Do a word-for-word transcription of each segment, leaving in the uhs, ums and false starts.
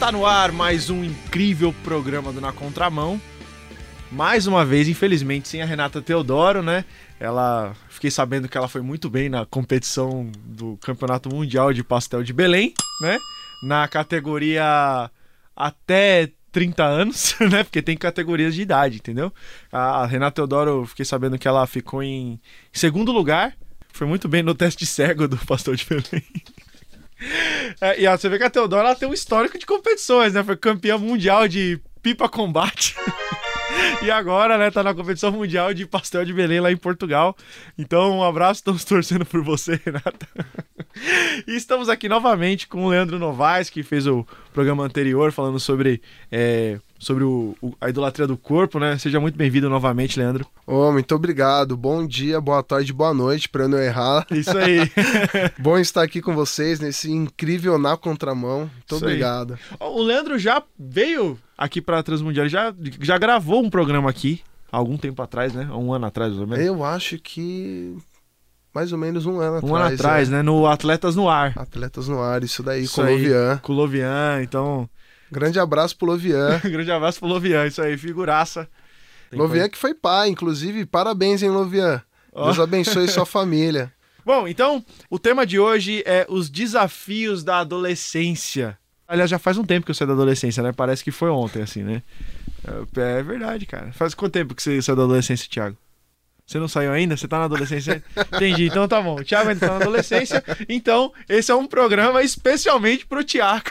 Está no ar mais um incrível programa do Na Contramão. Mais uma vez, infelizmente, sem a Renata Teodoro, né? Ela, fiquei sabendo que ela foi muito bem na competição do Campeonato Mundial de Pastel de Belém, né? Na categoria até trinta anos, né? Porque tem categorias de idade, entendeu? A Renata Teodoro, fiquei sabendo que ela ficou em segundo lugar. Foi muito bem no teste cego do Pastel de Belém. É, e ó, você vê que a Teodoro ela tem um histórico de competições, né? Foi campeã mundial de pipa combate. E agora, né, tá na competição mundial de pastel de Belém lá em Portugal. Então, um abraço, estamos torcendo por você, Renata. E estamos aqui novamente com o Leandro Novaes, que fez o programa anterior falando sobre, é, sobre o, o, a idolatria do corpo, né? Seja muito bem-vindo novamente, Leandro. Oh, muito obrigado. Bom dia, boa tarde, boa noite, para eu não errar. Isso aí. Bom estar aqui com vocês nesse incrível Na Contramão. Muito Isso obrigado. Aí. O Leandro já veio aqui para a Transmundial, já, já gravou um programa aqui há algum tempo atrás, né? Há um ano atrás, mais ou menos. Eu acho que mais ou menos um ano um atrás. Um ano atrás, é. né? No Atletas no Ar. Atletas no Ar, isso daí, isso com o Lovian. Com o Lovian, então... Grande abraço pro Lovian. Grande abraço pro Lovian, isso aí, figuraça. Tem Lovian coisa... que foi pai, inclusive, parabéns, hein, Lovian. Oh. Deus abençoe sua família. Bom, então, o tema de hoje é os desafios da adolescência. Aliás, já faz um tempo que eu saí da adolescência, né? Parece que foi ontem, assim, né? É verdade, cara. Faz quanto tempo que você saiu da adolescência, Thiago? Você não saiu ainda? Você tá na adolescência? Entendi, então tá bom. O Thiago ainda tá na adolescência, então esse é um programa especialmente pro Thiago.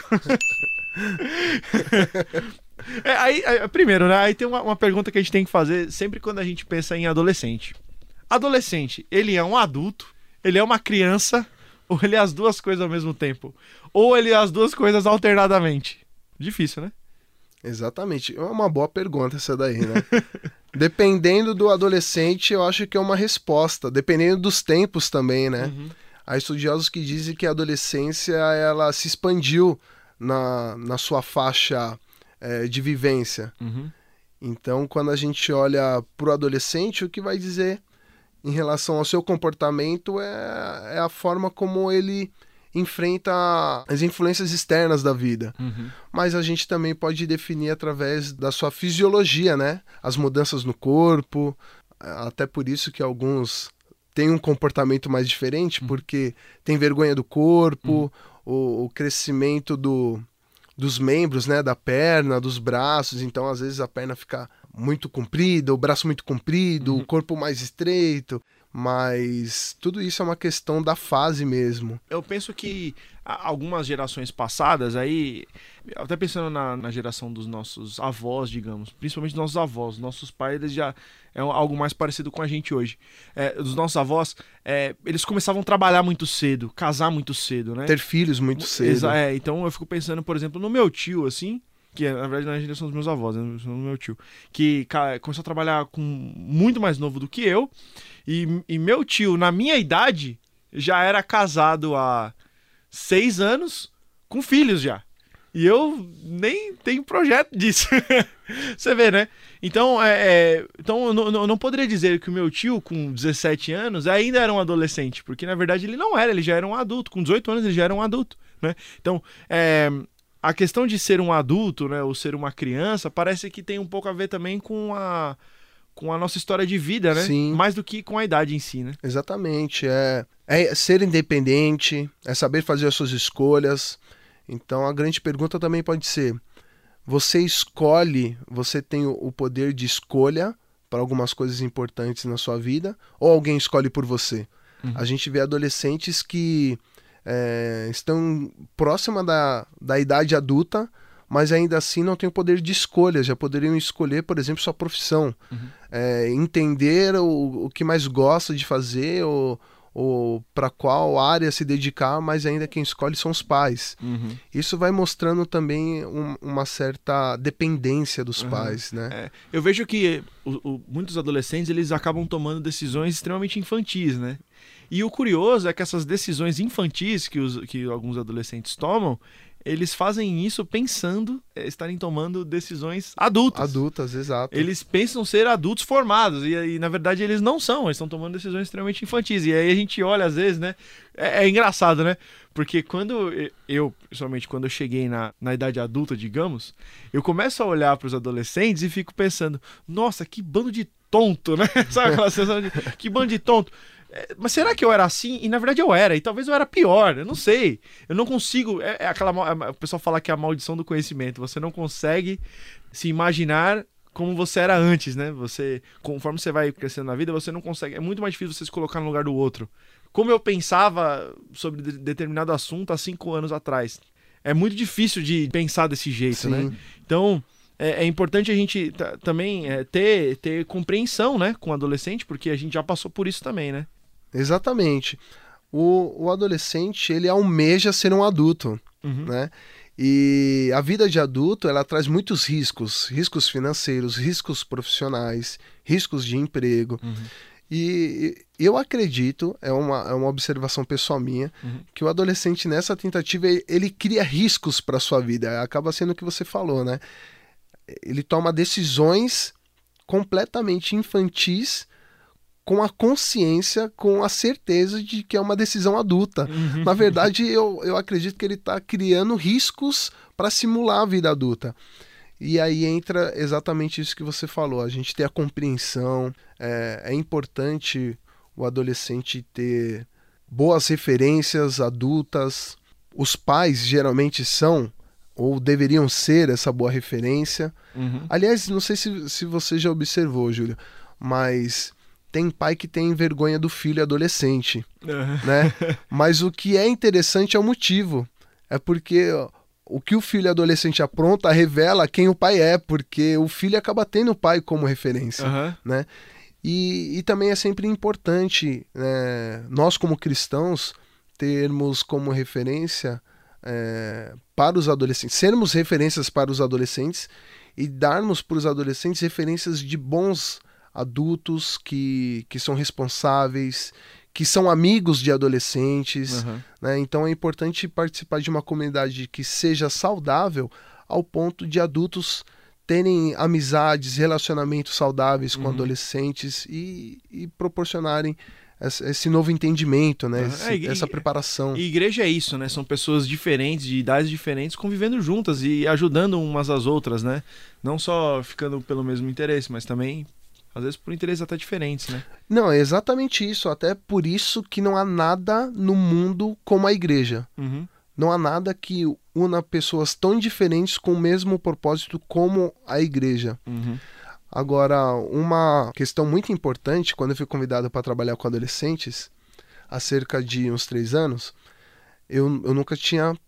É, aí, aí, primeiro, né? Aí tem uma, uma pergunta que a gente tem que fazer sempre quando a gente pensa em adolescente. Adolescente, ele é um adulto, ele é uma criança, ou ele é as duas coisas ao mesmo tempo? Ou ele é as duas coisas alternadamente? Difícil, né? Exatamente. É uma boa pergunta essa daí, né? Dependendo do adolescente, eu acho que é uma resposta. Dependendo dos tempos também, né? Uhum. Há estudiosos que dizem que a adolescência ela se expandiu na, na sua faixa é, de vivência. Uhum. Então, quando a gente olha para o adolescente, o que vai dizer em relação ao seu comportamento é, é a forma como ele enfrenta as influências externas da vida. Uhum. Mas a gente também pode definir através da sua fisiologia, né? As mudanças no corpo, até por isso que alguns têm um comportamento mais diferente, uhum. porque tem vergonha do corpo, uhum. o, o crescimento do, dos membros, né? Da perna, dos braços, então às vezes a perna fica muito comprida, o braço muito comprido, uhum. o corpo mais estreito. Mas tudo isso é uma questão da fase mesmo. Eu penso que algumas gerações passadas, aí, até pensando na, na geração dos nossos avós, digamos, principalmente dos nossos avós, nossos pais, eles já é algo mais parecido com a gente hoje. É, dos nossos avós, é, eles começavam a trabalhar muito cedo, casar muito cedo, né? Ter filhos muito cedo. Exa- é, então eu fico pensando, por exemplo, no meu tio, assim, que na verdade não é a geração dos meus avós, é no meu tio, que cara, começou a trabalhar com muito mais novo do que eu, e, e meu tio, na minha idade, já era casado há seis anos, com filhos já. E eu nem tenho projeto disso. Você vê, né? Então, é, é, então eu, não, eu não poderia dizer que o meu tio, com dezessete anos, ainda era um adolescente, porque na verdade ele não era, ele já era um adulto. Com dezoito anos ele já era um adulto, né? Então, é... a questão de ser um adulto, né, ou ser uma criança, parece que tem um pouco a ver também com a, com a nossa história de vida, né? Sim. Mais do que com a idade em si, né? Exatamente. É, é ser independente, é saber fazer as suas escolhas. Então a grande pergunta também pode ser, você escolhe, você tem o poder de escolha para algumas coisas importantes na sua vida, ou alguém escolhe por você? Uhum. A gente vê adolescentes que É, estão próxima da, da idade adulta, mas ainda assim não têm o poder de escolha, já poderiam escolher, por exemplo, sua profissão, uhum. é, entender o, o que mais gosta de fazer, ou, ou para qual área se dedicar, mas ainda quem escolhe são os pais. Uhum. Isso vai mostrando também um, uma certa dependência dos uhum. pais, né? É, eu vejo que o, o, muitos adolescentes eles acabam tomando decisões extremamente infantis, né? E o curioso é que essas decisões infantis que, os, que alguns adolescentes tomam, eles fazem isso pensando é, estarem tomando decisões adultas. Adultas, exato. Eles pensam ser adultos formados e, e na verdade eles não são, eles estão tomando decisões extremamente infantis. E aí a gente olha às vezes, né? É, é engraçado, né? Porque quando eu, principalmente quando eu cheguei na, na idade adulta, digamos, eu começo a olhar para os adolescentes e fico pensando, nossa, que bando de tonto, né? Sabe aquela sensação de que bando de tonto? Mas será que eu era assim? E na verdade eu era, e talvez eu era pior, eu não sei. Eu não consigo, é, é aquela, o pessoal fala que é a maldição do conhecimento, você não consegue se imaginar como você era antes, né? Você, conforme você vai crescendo na vida, você não consegue, é muito mais difícil você se colocar no lugar do outro. Como eu pensava sobre de, determinado assunto há cinco anos atrás. É muito difícil de pensar desse jeito, Sim. né? Então... É, é importante a gente t- também é, ter, ter compreensão, né, com o adolescente, porque a gente já passou por isso também, né? Exatamente. O, o adolescente, ele almeja ser um adulto, uhum. né? E a vida de adulto, ela traz muitos riscos, riscos financeiros, riscos profissionais, riscos de emprego. Uhum. E eu acredito, é uma, é uma observação pessoal minha, uhum. que o adolescente, nessa tentativa, ele cria riscos para a sua vida. Acaba sendo o que você falou, né? Ele toma decisões completamente infantis com a consciência, com a certeza de que é uma decisão adulta. Uhum. Na verdade, eu, eu acredito que ele está criando riscos para simular a vida adulta. E aí entra exatamente isso que você falou, a gente ter a compreensão, é, é importante o adolescente ter boas referências adultas. Os pais geralmente são... ou deveriam ser essa boa referência. Uhum. Aliás, não sei se, se você já observou, Júlio, mas tem pai que tem vergonha do filho adolescente, uhum. né? Mas o que é interessante é o motivo. É porque o que o filho adolescente apronta revela quem o pai é, porque o filho acaba tendo o pai como referência, uhum. né? E, e também é sempre importante, né, nós como cristãos termos como referência... É, para os adolescentes, sermos referências para os adolescentes e darmos para os adolescentes referências de bons adultos que, que são responsáveis, que são amigos de adolescentes, uhum. né? Então é importante participar de uma comunidade que seja saudável ao ponto de adultos terem amizades, relacionamentos saudáveis com uhum. adolescentes e, e proporcionarem esse novo entendimento, né? Esse, é, e, essa preparação. E igreja é isso, né? São pessoas diferentes, de idades diferentes, convivendo juntas e ajudando umas às outras, né? Não só ficando pelo mesmo interesse, mas também, às vezes, por interesses até diferentes, né? Não, é exatamente isso. Até por isso que não há nada no mundo como a igreja. Uhum. Não há nada que una pessoas tão diferentes com o mesmo propósito como a igreja. Uhum. Agora, uma questão muito importante, quando eu fui convidado para trabalhar com adolescentes, há cerca de uns três anos, eu, eu nunca tinha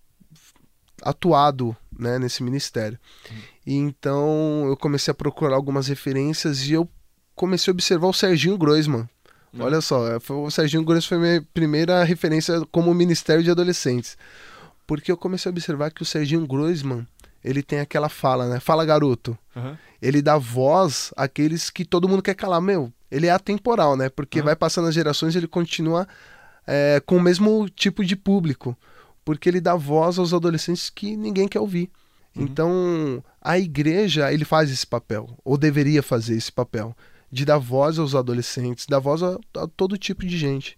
atuado, né, nesse ministério. Uhum. E então eu comecei a procurar algumas referências e eu comecei a observar o Serginho Groisman. Uhum. Olha só, foi, o Serginho Groisman foi a minha primeira referência como ministério de adolescentes. Porque eu comecei a observar que o Serginho Groisman, ele tem aquela fala, né? Fala, garoto. Uhum. Ele dá voz àqueles que todo mundo quer calar. Meu, ele é atemporal, né? Porque uhum. vai passando as gerações e ele continua é, com o mesmo tipo de público. Porque ele dá voz aos adolescentes que ninguém quer ouvir. Uhum. Então, a igreja, ele faz esse papel, ou deveria fazer esse papel, de dar voz aos adolescentes, dar voz a, a todo tipo de gente.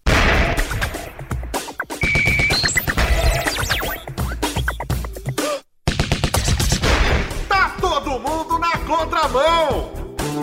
Contramão!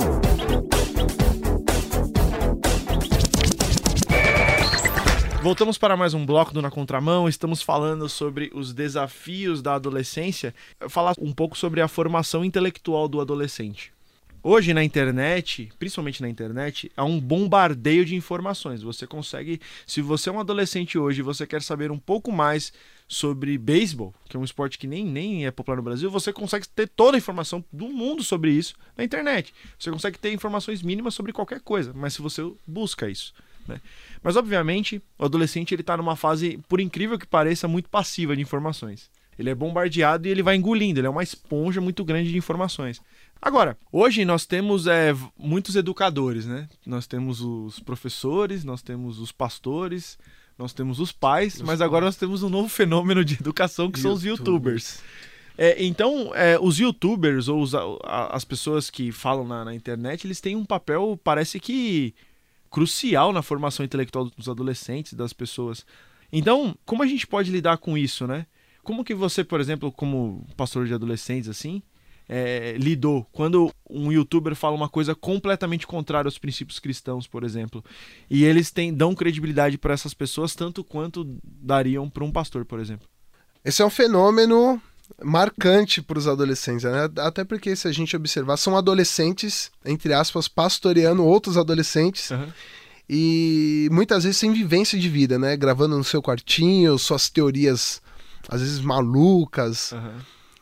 Voltamos para mais um bloco do Na Contramão. Estamos falando sobre os desafios da adolescência. Falar um pouco sobre a formação intelectual do adolescente. Hoje na internet, principalmente na internet, há um bombardeio de informações. Você consegue, se você é um adolescente hoje e você quer saber um pouco mais sobre beisebol, que é um esporte que nem, nem é popular no Brasil, você consegue ter toda a informação do mundo sobre isso na internet. Você consegue ter informações mínimas sobre qualquer coisa, mas se você busca isso, né? Mas obviamente o adolescente ele está numa fase, por incrível que pareça, muito passiva de informações. Ele é bombardeado e ele vai engolindo, ele é uma esponja muito grande de informações. Agora, hoje nós temos é, muitos educadores, né? Nós temos os professores, nós temos os pastores, nós temos os pais, os mas agora nós temos um novo fenômeno de educação que YouTubers. São os youtubers. É, então, é, os youtubers ou os, a, as pessoas que falam na, na internet, eles têm um papel, parece que, crucial na formação intelectual dos adolescentes, das pessoas. Então, como a gente pode lidar com isso, né? Como que você, por exemplo, como pastor de adolescentes, assim, é, lidou quando um youtuber fala uma coisa completamente contrária aos princípios cristãos, por exemplo, e eles têm, dão credibilidade para essas pessoas tanto quanto dariam para um pastor, por exemplo? Esse é um fenômeno marcante para os adolescentes, né? Até porque, se a gente observar, são adolescentes, entre aspas, pastoreando outros adolescentes, uhum. E muitas vezes sem vivência de vida, né? Gravando no seu quartinho, suas teorias, às vezes malucas. Uhum.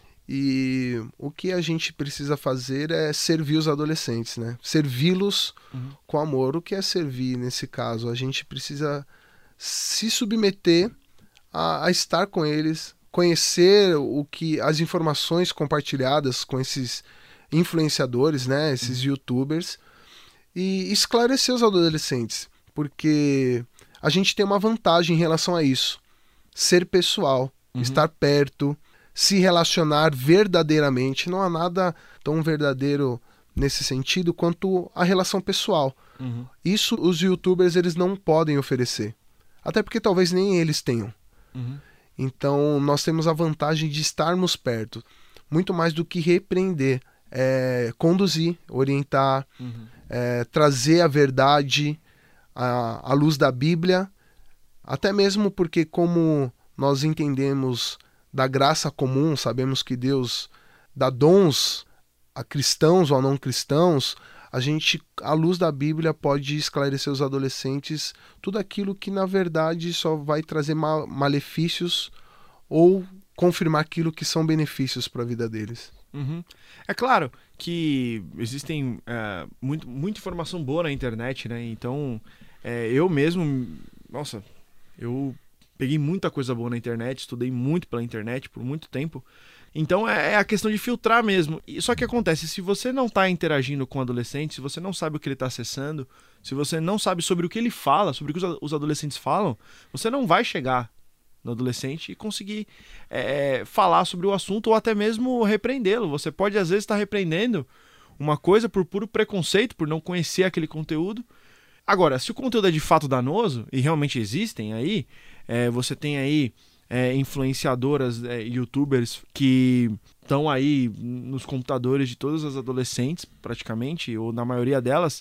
E o que a gente precisa fazer é servir os adolescentes, né? Servi-los uhum. com amor. O que é servir nesse caso? A gente precisa se submeter a, a estar com eles, conhecer o que, as informações compartilhadas com esses influenciadores, né? Esses uhum. youtubers, e esclarecer os adolescentes, porque a gente tem uma vantagem em relação a isso: ser pessoal, uhum. estar perto, se relacionar verdadeiramente. Não há nada tão verdadeiro nesse sentido quanto a relação pessoal. Uhum. Isso os youtubers eles não podem oferecer. Até porque talvez nem eles tenham. Uhum. Então nós temos a vantagem de estarmos perto. Muito mais do que repreender. É, conduzir, orientar, uhum. é, trazer a verdade à, à luz da Bíblia. Até mesmo porque, como nós entendemos da graça comum, sabemos que Deus dá dons a cristãos ou a não cristãos, a gente, à luz da Bíblia, pode esclarecer os adolescentes tudo aquilo que, na verdade, só vai trazer ma- malefícios ou confirmar aquilo que são benefícios para a vida deles. Uhum. É claro que existem é, muito, muita informação boa na internet, né? Então, é, eu mesmo, nossa, eu peguei muita coisa boa na internet, estudei muito pela internet por muito tempo. Então é, é a questão de filtrar mesmo. E, só que acontece, se você não está interagindo com o adolescente, se você não sabe o que ele está acessando, se você não sabe sobre o que ele fala, sobre o que os, os adolescentes falam, você não vai chegar no adolescente e conseguir é, falar sobre o assunto ou até mesmo repreendê-lo. Você pode às vezes estar repreendendo uma coisa por puro preconceito, por não conhecer aquele conteúdo. Agora, se o conteúdo é de fato danoso, e realmente existem aí, é, você tem aí é, influenciadoras, é, youtubers que estão aí nos computadores de todas as adolescentes, praticamente, ou na maioria delas,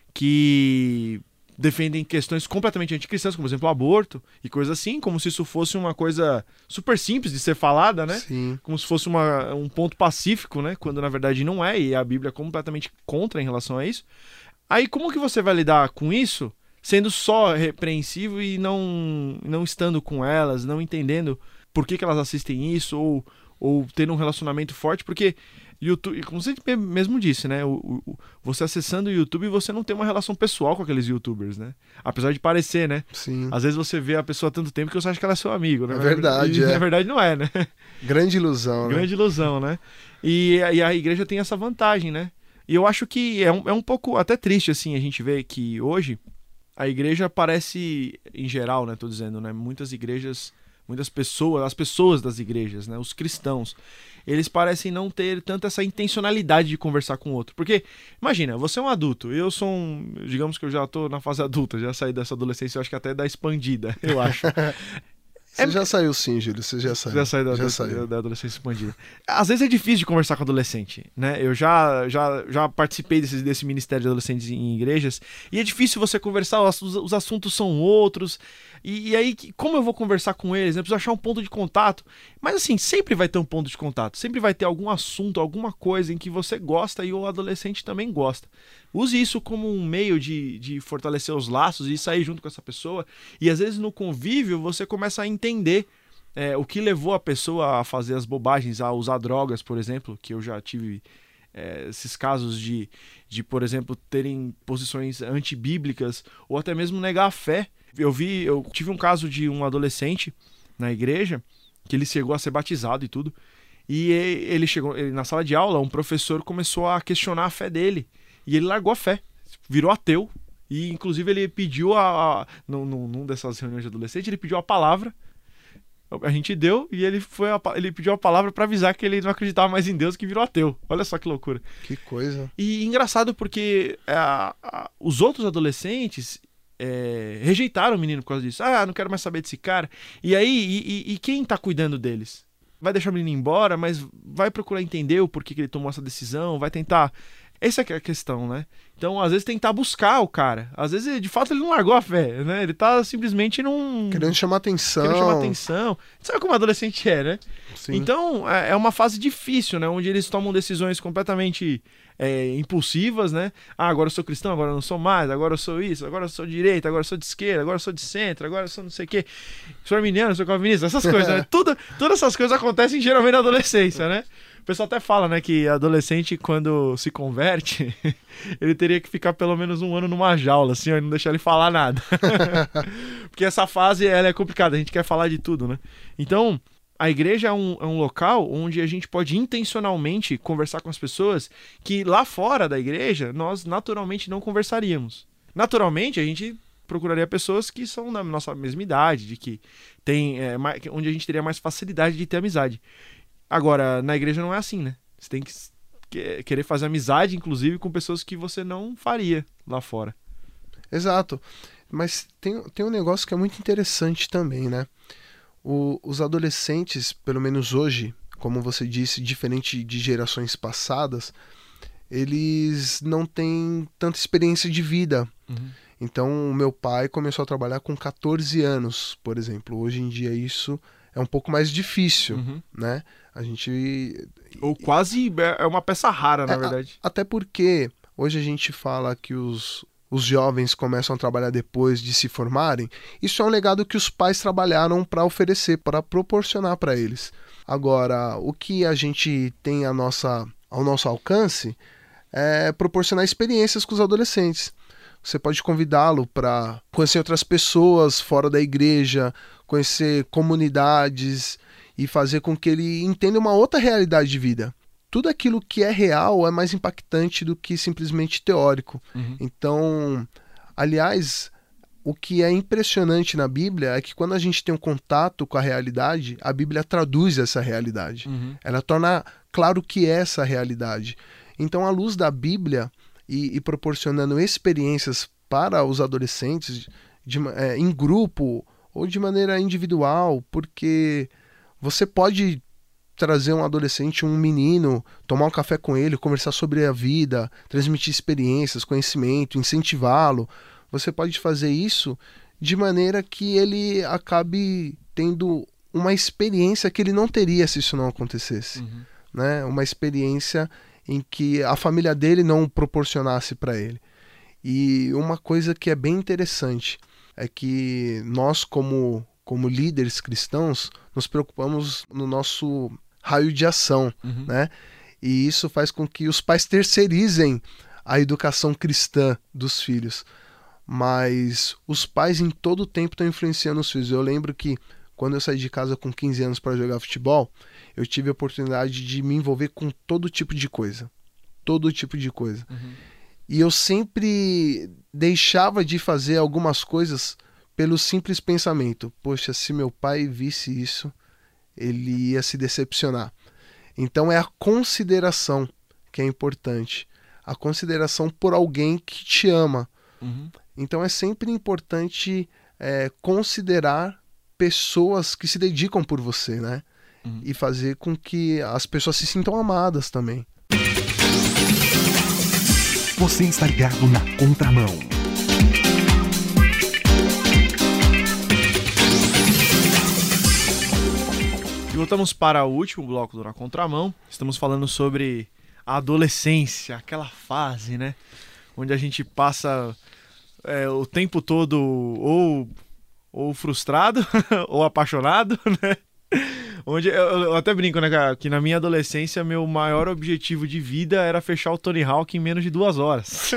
que defendem questões completamente anticristãs, como por exemplo o aborto e coisas assim, como se isso fosse uma coisa super simples de ser falada, né? Sim. Como se fosse uma, um ponto pacífico, né? Quando na verdade não é, e a Bíblia é completamente contra em relação a isso. Aí como que você vai lidar com isso, sendo só repreensivo e não, não estando com elas, não entendendo por que, que elas assistem isso, ou, ou tendo um relacionamento forte? Porque YouTube, como você mesmo disse, né? O, o, você acessando o YouTube, você não tem uma relação pessoal com aqueles youtubers, né? Apesar de parecer, né? Sim. Às vezes você vê a pessoa há tanto tempo que você acha que ela é seu amigo, né? É verdade, e, é. Na verdade não é, né? Grande ilusão, né? Grande ilusão, né? E, e a igreja tem essa vantagem, né? E eu acho que é um, é um pouco até triste, assim, a gente vê que hoje a igreja parece, em geral, né? Tô dizendo, né? Muitas igrejas, muitas pessoas, as pessoas das igrejas, né? Os cristãos, eles parecem não ter tanto essa intencionalidade de conversar com o outro. Porque, imagina, você é um adulto, eu sou um... Digamos que eu já tô na fase adulta, já saí dessa adolescência, eu acho que até da expandida, eu acho. Você é... já saiu sim, Júlio, você já saiu. Já saiu da, já da, saiu. da adolescência expandida. Às vezes é difícil de conversar com adolescente, né? Eu já, já, já participei desse, desse ministério de adolescentes em igrejas, e é difícil você conversar, os, os assuntos são outros, e, e aí como eu vou conversar com eles? Eu preciso achar um ponto de contato. Mas assim, sempre vai ter um ponto de contato, sempre vai ter algum assunto, alguma coisa em que você gosta e o adolescente também gosta. Use isso como um meio de, de fortalecer os laços e sair junto com essa pessoa. E às vezes no convívio você começa a entender é, o que levou a pessoa a fazer as bobagens, a usar drogas, por exemplo, que eu já tive é, esses casos de, de, por exemplo, terem posições antibíblicas ou até mesmo negar a fé. Eu vi, eu tive um caso de um adolescente na igreja que ele chegou a ser batizado e tudo. E ele chegou ele, na sala de aula, um professor começou a questionar a fé dele. E ele largou a fé, virou ateu E, inclusive, ele pediu a... a num, num dessas reuniões de adolescente, ele pediu a palavra, a gente deu, e ele, foi a, ele pediu a palavra pra avisar que ele não acreditava mais em Deus, que virou ateu. Olha só que loucura. Que coisa. E engraçado porque a, a, os outros adolescentes... É, rejeitaram o menino por causa disso. Ah, não quero mais saber desse cara. E aí, e, e, e quem tá cuidando deles? Vai deixar o menino embora, mas vai procurar entender o porquê que ele tomou essa decisão, vai tentar... Essa é a questão, né? Então, às vezes, tentar buscar o cara. Às vezes, de fato, ele não largou a fé, né? Ele tá simplesmente num... Querendo chamar atenção. Querendo chamar atenção. Sabe como adolescente é, né? Sim. Então, é uma fase difícil, né? Onde eles tomam decisões completamente é, impulsivas, né? Ah, agora eu sou cristão, agora eu não sou mais, agora eu sou isso, agora eu sou direita, agora eu sou de esquerda, agora eu sou de centro, agora eu sou não sei o quê. Sou arminiano, sou calvinista, essas coisas, né? Tudo, todas essas coisas acontecem geralmente na adolescência, né? O pessoal até fala, né, que adolescente, quando se converte, ele teria que ficar pelo menos um ano numa jaula, assim, ó, e não deixar ele falar nada. Porque essa fase, ela é complicada, a gente quer falar de tudo, né? Então, a igreja é um, é um local onde a gente pode intencionalmente conversar com as pessoas que lá fora da igreja, nós naturalmente não conversaríamos. Naturalmente, a gente procuraria pessoas que são da nossa mesma idade, de que tem, é, mais, onde a gente teria mais facilidade de ter amizade. Agora, na igreja não é assim, né? Você tem que querer fazer amizade, inclusive, com pessoas que você não faria lá fora. Exato. Mas tem, tem um negócio que é muito interessante também, né? O, os adolescentes, pelo menos hoje, como você disse, diferente de gerações passadas, eles não têm tanta experiência de vida. Uhum. Então, o meu pai começou a trabalhar com catorze anos, por exemplo. Hoje em dia, isso é um pouco mais difícil, uhum. né? A gente... Ou quase é uma peça rara, na é, verdade. A, até porque hoje a gente fala que os, os jovens começam a trabalhar depois de se formarem. Isso é um legado que os pais trabalharam para oferecer, para proporcionar para eles. Agora, o que a gente tem a nossa, ao nosso alcance é proporcionar experiências com os adolescentes. Você pode convidá-lo para conhecer outras pessoas fora da igreja, conhecer comunidades e fazer com que ele entenda uma outra realidade de vida. Tudo aquilo que é real é mais impactante do que simplesmente teórico. Uhum. Então, aliás, o que é impressionante na Bíblia é que quando a gente tem um contato com a realidade, a Bíblia traduz essa realidade. Uhum. Ela torna claro o que é essa realidade. Então, à luz da Bíblia e, e proporcionando experiências para os adolescentes de, é, em grupo ou de maneira individual, porque você pode trazer um adolescente, um menino, tomar um café com ele, conversar sobre a vida, transmitir experiências, conhecimento, incentivá-lo. Você pode fazer isso de maneira que ele acabe tendo uma experiência que ele não teria se isso não acontecesse. Uhum. Né? Uma experiência em que a família dele não proporcionasse para ele. E uma coisa que é bem interessante é que nós, como, como líderes cristãos, nos preocupamos no nosso raio de ação, uhum. né? E isso faz com que os pais terceirizem a educação cristã dos filhos. Mas os pais em todo o tempo estão influenciando os filhos. Eu lembro que quando eu saí de casa com quinze anos para jogar futebol, eu tive a oportunidade de me envolver com todo tipo de coisa. Todo tipo de coisa. Uhum. E eu sempre deixava de fazer algumas coisas pelo simples pensamento. Poxa, se meu pai visse isso, ele ia se decepcionar. Então é a consideração que é importante. A consideração por alguém que te ama. Uhum. Então é sempre importante é, considerar pessoas que se dedicam por você, né? Uhum. E fazer com que as pessoas se sintam amadas também. Você está ligado na Contramão. E voltamos para o último bloco do Na Contramão. Estamos falando sobre a adolescência, aquela fase, né? Onde a gente passa é, o tempo todo ou, ou frustrado ou apaixonado, né? Onde eu, eu até brinco, né, cara, que na minha adolescência meu maior objetivo de vida era fechar o Tony Hawk em menos de duas horas.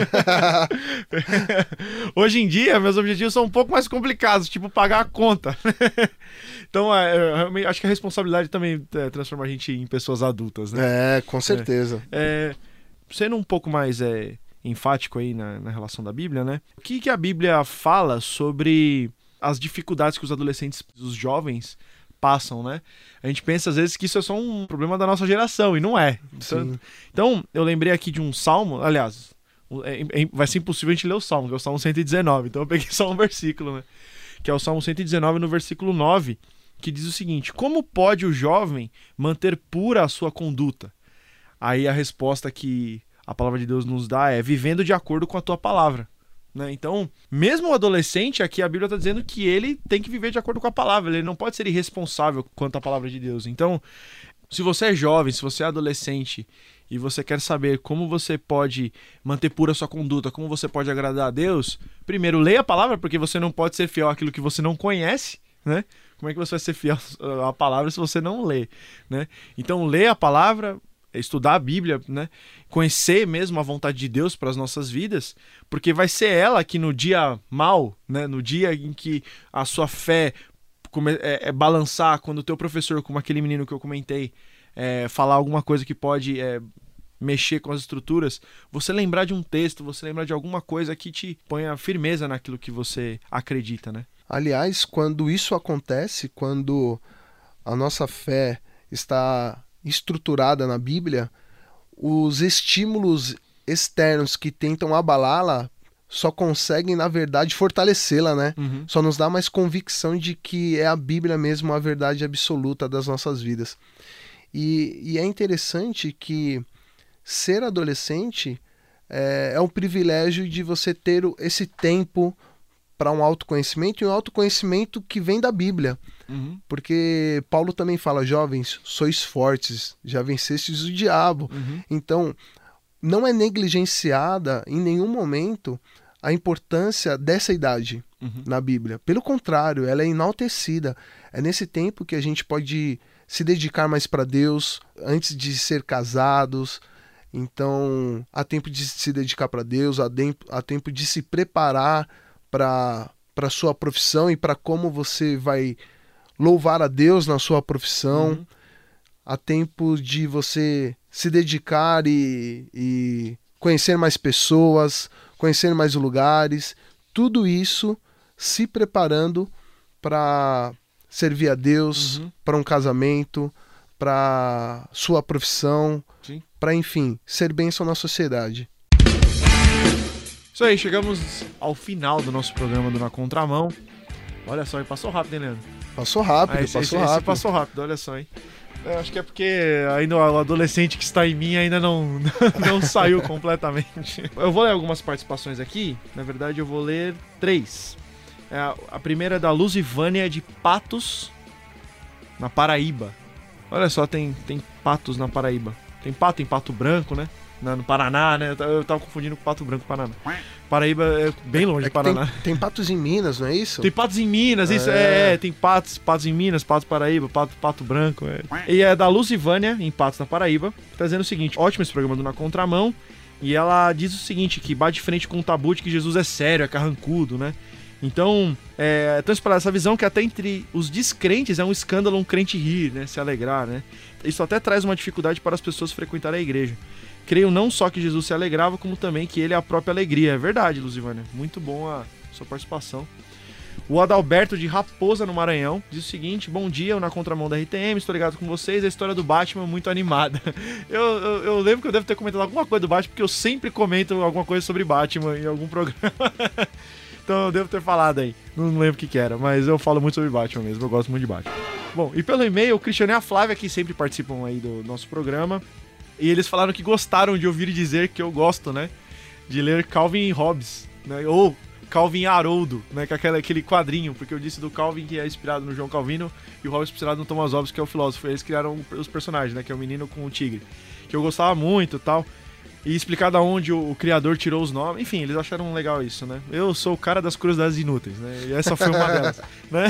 Hoje em dia, meus objetivos são um pouco mais complicados, tipo pagar a conta. Então, é, eu acho que a responsabilidade também é, transforma a gente em pessoas adultas, né? É, com certeza. É, é, sendo um pouco mais é, enfático aí na, na relação da Bíblia, né? O que, que a Bíblia fala sobre as dificuldades que os adolescentes, os jovens, passam, né? A gente pensa às vezes que isso é só um problema da nossa geração, e não é. Então, então eu lembrei aqui de um salmo, aliás, é, é, vai ser impossível a gente ler o salmo, que é o Salmo cento e dezenove, então eu peguei só um versículo, né? Que é o Salmo cento e dezenove, no versículo nove, que diz o seguinte: como pode o jovem manter pura a sua conduta? Aí a resposta que a palavra de Deus nos dá é vivendo de acordo com a tua palavra. Né? Então, mesmo o adolescente, aqui a Bíblia está dizendo que ele tem que viver de acordo com a palavra, ele não pode ser irresponsável quanto à palavra de Deus. Então, se você é jovem, se você é adolescente e você quer saber como você pode manter pura a sua conduta, como você pode agradar a Deus, primeiro leia a palavra, porque você não pode ser fiel àquilo que você não conhece, né? Como é que você vai ser fiel à palavra se você não lê, né? Então, leia a palavra, estudar a Bíblia, né? Conhecer mesmo a vontade de Deus para as nossas vidas, porque vai ser ela que no dia mal, né? No dia em que a sua fé come- é, é balançar, quando o teu professor, como aquele menino que eu comentei, é, falar alguma coisa que pode é, mexer com as estruturas, você lembrar de um texto, você lembrar de alguma coisa que te ponha firmeza naquilo que você acredita, né? Aliás, quando isso acontece, quando a nossa fé está estruturada na Bíblia, os estímulos externos que tentam abalá-la só conseguem, na verdade, fortalecê-la, né? Uhum. Só nos dá mais convicção de que é a Bíblia mesmo a verdade absoluta das nossas vidas. E, e é interessante que ser adolescente é, é um privilégio de você ter esse tempo para um autoconhecimento, e um autoconhecimento que vem da Bíblia. Uhum. Porque Paulo também fala: jovens, sois fortes, já vencestes o diabo. Uhum. Então, não é negligenciada em nenhum momento a importância dessa idade Uhum. na Bíblia. Pelo contrário, ela é enaltecida. É nesse tempo que a gente pode se dedicar mais para Deus, antes de ser casados. Então, há tempo de se dedicar para Deus, há tempo, há tempo de se preparar para a sua profissão e para como você vai louvar a Deus na sua profissão. Uhum. Há tempo de você se dedicar e, e conhecer mais pessoas, conhecer mais lugares. Tudo isso se preparando para servir a Deus, Uhum. para um casamento, para sua profissão, Sim. para, enfim, ser bênção na sociedade. Isso aí, chegamos ao final do nosso programa do Na Contramão. Olha só, passou rápido, hein, Leandro? Passou rápido, Ah, esse, passou esse, rápido. esse passou rápido, olha só, hein? Eu acho que é porque ainda o adolescente que está em mim ainda não, não saiu completamente. Eu vou ler algumas participações aqui. Na verdade, eu vou ler três. É, a primeira é da Luzivânia de Patos, na Paraíba. Olha só, tem, tem patos na Paraíba. Tem pato em Pato Branco, né? No Paraná, né? Eu tava confundindo com Pato Branco e Paraná. Paraíba é bem longe É de que Paraná. tem, tem patos em Minas, não é isso? Tem patos em Minas, isso É. é, é, tem patos, patos em Minas, patos Paraíba, pato, pato branco. É. E é da Luzivânia, em Patos na Paraíba, tá dizendo o seguinte: ótimo esse programa do Na Contramão. E ela diz o seguinte: que bate de frente com o tabu de que Jesus é sério, é carrancudo, né? Então, é tão espalhada essa visão que até entre os descrentes é um escândalo um crente rir, né? Se alegrar, né? Isso até traz uma dificuldade para as pessoas frequentarem a igreja. Creio não só que Jesus se alegrava, como também que ele é a própria alegria. É verdade, Luzivânia. Muito bom a sua participação. O Adalberto de Raposa, no Maranhão, diz o seguinte: bom dia, eu na contramão da R T M, estou ligado com vocês, a história do Batman é muito animada. Eu, eu, eu lembro que eu devo ter comentado alguma coisa do Batman, porque eu sempre comento alguma coisa sobre Batman em algum programa. Então eu devo ter falado aí, não lembro o que que era, mas eu falo muito sobre Batman mesmo, eu gosto muito de Batman. Bom, e pelo e-mail, o Cristiano e a Flávia, que sempre participam aí do nosso programa, e eles falaram que gostaram de ouvir dizer que eu gosto, né, de ler Calvin e Hobbes, né, ou Calvin e Haroldo, né, que é aquele, aquele quadrinho, porque eu disse do Calvin que é inspirado no João Calvino e o Hobbes inspirado no Thomas Hobbes, que é o filósofo. Eles criaram os personagens, né, que é o menino com o tigre, que eu gostava muito e tal, e explicar da onde o, o criador tirou os nomes, enfim, eles acharam legal isso, né. Eu sou o cara das curiosidades inúteis, né, e essa foi uma delas, né.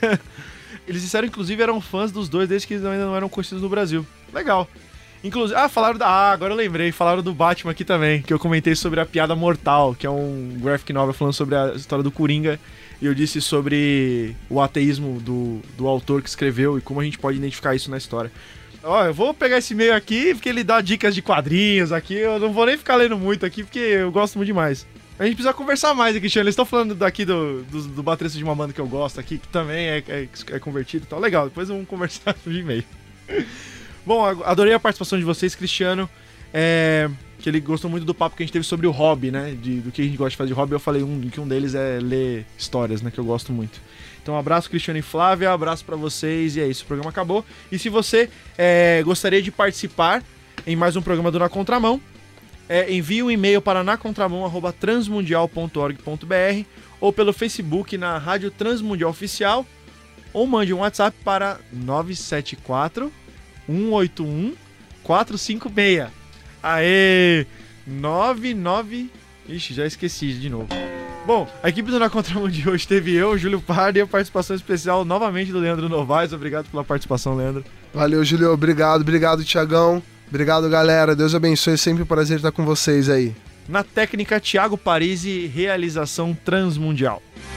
Eles disseram, inclusive, eram fãs dos dois desde que eles ainda não eram conhecidos no Brasil. Legal. Inclusive, ah, falaram da... Ah, agora eu lembrei, falaram do Batman aqui também, que eu comentei sobre a Piada Mortal, que é um graphic novel falando sobre a história do Coringa, e eu disse sobre o ateísmo do, do autor que escreveu e como a gente pode identificar isso na história. Ó, eu vou pegar esse e-mail aqui, porque ele dá dicas de quadrinhos aqui. Eu não vou nem ficar lendo muito aqui, porque eu gosto muito demais. A gente precisa conversar mais, Cristiano. Eles estão falando daqui do, do, do baterista de uma banda que eu gosto aqui, que também é, é, é convertido e tal. Legal, depois vamos conversar no e-mail. Bom, adorei a participação de vocês, Cristiano. É, que ele gostou muito do papo que a gente teve sobre o hobby, né? De, do que a gente gosta de fazer de hobby. Eu falei um, que um deles é ler histórias, né? Que eu gosto muito. Então, um abraço, Cristiano e Flávia, abraço pra vocês, e é isso, o programa acabou. E se você é, gostaria de participar em mais um programa do Na Contramão, é, envie um e-mail para nacontramão arroba transmundial ponto org ponto br ou pelo Facebook na Rádio Transmundial Oficial, ou mande um WhatsApp para nove sete quatro, um oito um, quatro cinco seis. Aê! nove nove... Ixi, já esqueci de novo. Bom, a equipe do Na Contramão de hoje teve eu, Júlio Pardo, e a participação especial novamente do Leandro Novaes. Obrigado pela participação, Leandro. Valeu, Júlio. Obrigado, obrigado, Tiagão. Obrigado, galera. Deus abençoe. Sempre um prazer estar com vocês aí. Na técnica, Thiago Parisi, realização Transmundial.